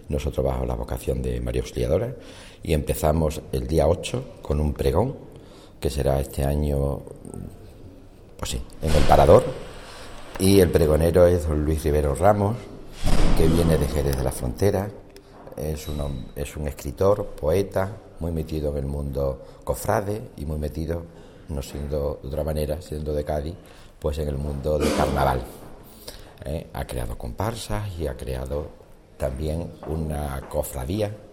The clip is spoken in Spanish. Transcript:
nosotros bajo la vocación de María Auxiliadora, y empezamos el día 8 con un pregón, que será este año, pues sí, en el Parador, y el pregonero es don Luis Rivero Ramos, que viene de Jerez de la Frontera. Es un escritor, poeta, muy metido en el mundo cofrade y muy metido, no siendo de otra manera, siendo de Cádiz, pues en el mundo del carnaval. Ha creado comparsas y ha creado también una cofradía